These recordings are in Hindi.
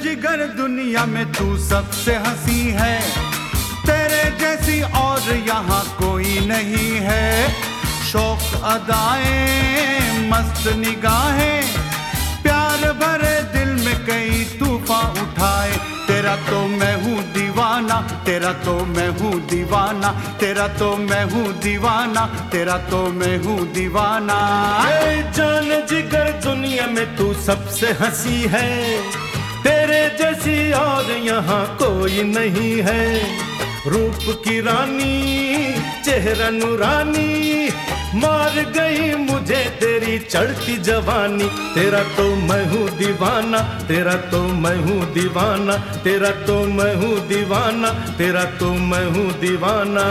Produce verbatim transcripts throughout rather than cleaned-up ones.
जिगर दुनिया में तू सबसे हंसी है, तेरे जैसी और यहाँ कोई नहीं है। शौक अदाएं मस्त निगाहें, प्यार भरे दिल में कई तूफान उठाए। तेरा तो मैं हूँ दीवाना, तेरा तो मैं हूँ दीवाना, तेरा तो मैं हूँ दीवाना, तेरा तो मैं हूँ दीवाना। ए जान जिगर दुनिया में तू सबसे हंसी है, तेरे जैसी और यहाँ कोई नहीं है। रूप की रानी चेहरा नूरानी, मार गई मुझे तेरी चढ़ती जवानी। तेरा तो मैं हूँ दीवाना, तेरा तो मैं हूँ दीवाना, तेरा तो मैं हूँ दीवाना, तेरा तो मैं हूँ दीवाना।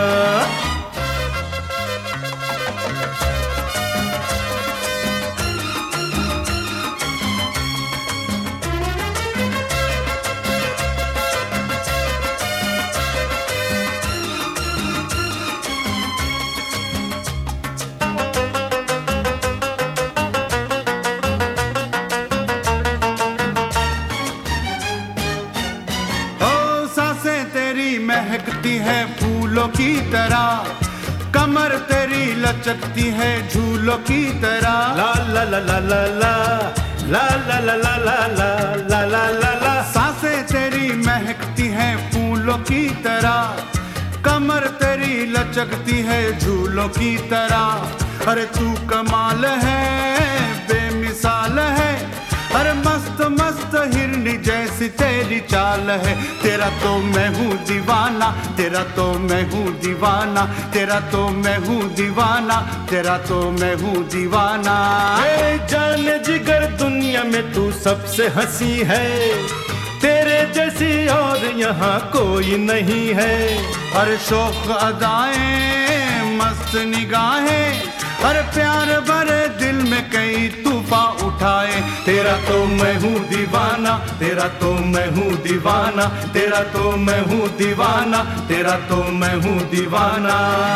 महकती है फूलों की तरह, कमर तेरी लचकती है झूलों की तरह। ला ला ला ला ला ला ला ला ला ला ला ला ला ला ला। सांसें तेरी महकती है फूलों की तरह, कमर तेरी लचकती है झूलों की तरह। अरे तू कमाल है बेमिसाल है, अरे मस्त मस्त हिरनी जैसी तेरी चाल है। तेरा तो मैं हूँ दीवाना, तेरा तो मैं हूँ दीवाना, तेरा तो मैं हूँ दीवाना, तेरा तो मैं हूँ दीवाना। ए जान जिगर दुनिया में तू सबसे हंसी है, तेरे जैसी और यहाँ कोई नहीं है। अरे शौक अदाएं मस्त निगाहें, अरे प्यार भरे दिल में कई तूफान उठाए। तेरा तो मैं हूँ दीवाना, तेरा तो मैं हूँ दीवाना, तेरा तो मैं हूँ दीवाना, तेरा तो मैं हूँ दीवाना।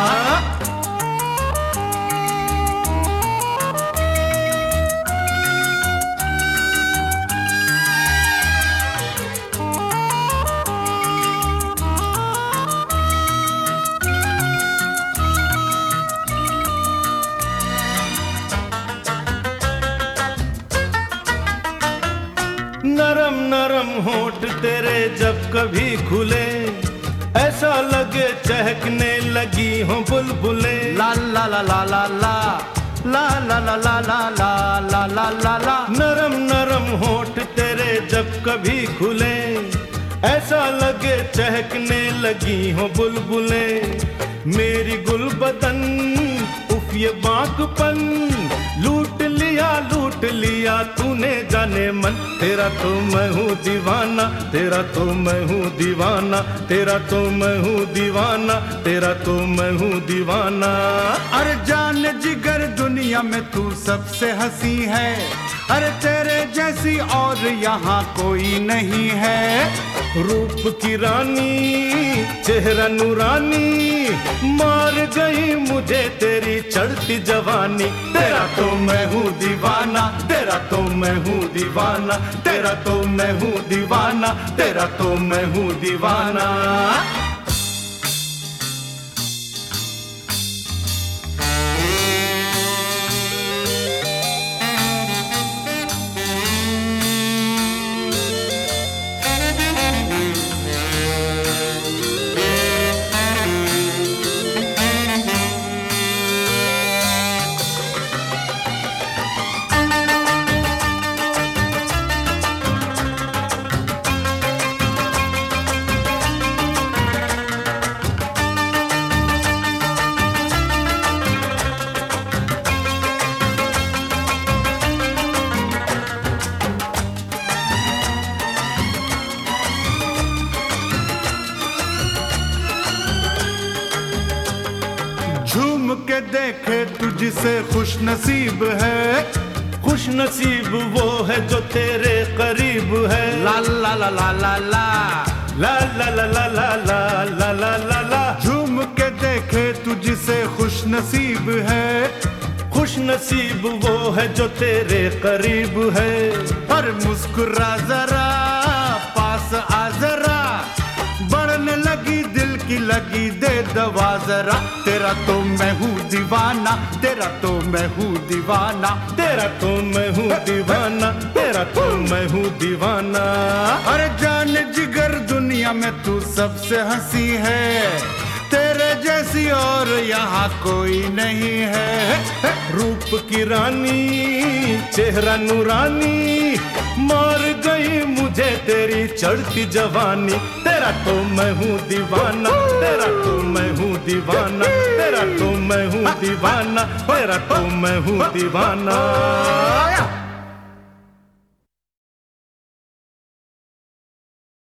नरम नरम होठ तेरे जब कभी खुले, ऐसा लगे चहकने लगी हो बुलबुलें। ला ला ला ला ला ला ला ला ला ला ला ला ला ला ला ला। नरम नरम होठ तेरे जब कभी खुले, ऐसा लगे चहकने लगी हो बुलबुलें। मेरी गुलबदन उफ ये बांकपन, लूट लिया लूट लिया तूने जाने मन। तेरा तो मैं हूँ दीवाना, तेरा तो मैं हूँ दीवाना, तेरा तो मैं हूँ दीवाना, तेरा तो मैं हूँ दीवाना। अरे जान जिगर दुनिया में तू सबसे हंसी है, अरे तेरे जैसी और यहाँ कोई नहीं है। रूप की रानी चेहरा नूरानी, मार गई मुझे तेरी चढ़ती जवानी। तेरा तो मैं हूँ दीवाना, तेरा तो मैं हूँ दीवाना, तेरा तो मैं हूँ दीवाना, तेरा तो मैं हूँ दीवाना। झूम के देखे तुझसे खुश नसीब है, खुश नसीब वो है जो तेरे करीब है। ला ला ला ला ला ला ला ला ला ला ला ला ला ला ला ला। झूम के देखे तुझसे खुश नसीब है, खुश नसीब वो है जो तेरे करीब है। पर मुस्कुरा जरा जरा, तेरा तो मैं हूँ दीवाना, तेरा तो मैं हूँ दीवाना, तेरा तो मैं हूँ दीवाना, तेरा तो मैं हूँ दीवाना। अरे जान जिगर दुनिया में तू सबसे हंसी है, तेरे जैसी और यहाँ कोई नहीं है। रूप की रानी चेहरा नूरानी, मार गई मुझे तेरी चढ़ती जवानी। तेरा तो मैं हूँ दीवाना, तेरा तो मैं हूँ दीवाना, तेरा तो मैं हूँ दीवाना, तेरा तो मैं हूँ दीवाना।